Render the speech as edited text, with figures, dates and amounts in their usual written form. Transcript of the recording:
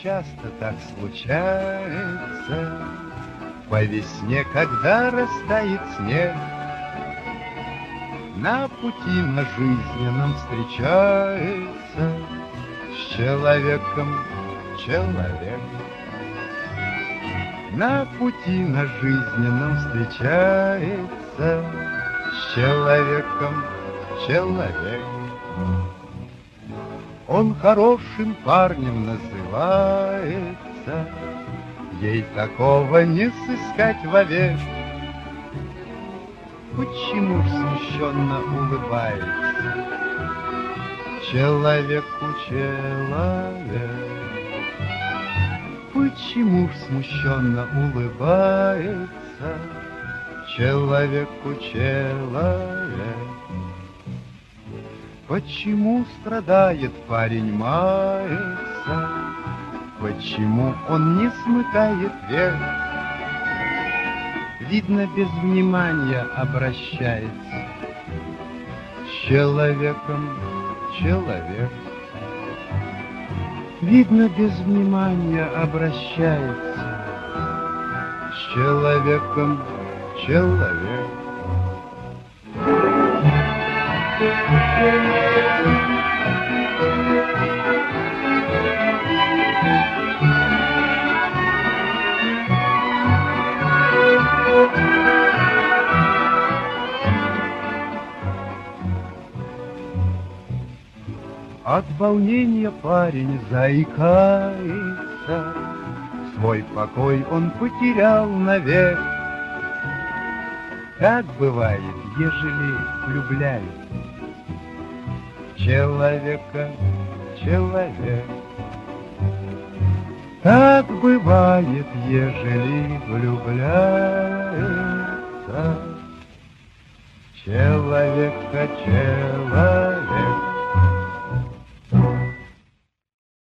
часто так случается, по весне, когда растает снег, на пути на жизненном встречается с человеком человек. На пути на жизненном встречается с человеком человек. Он хорошим парнем называется, ей такого не сыскать вовек. Почему ж смущенно улыбается человеку человек? Почему ж смущенно улыбается человеку человек? Почему страдает парень, мается? Почему он не смыкает век? Видно, без внимания обращается с человеком человек. Видно, без внимания обращается с человеком человек. От волнения парень заикается, свой покой он потерял навек. Как бывает, ежели влюбляется человека человек. Так бывает, ежели влюбляется человека человек.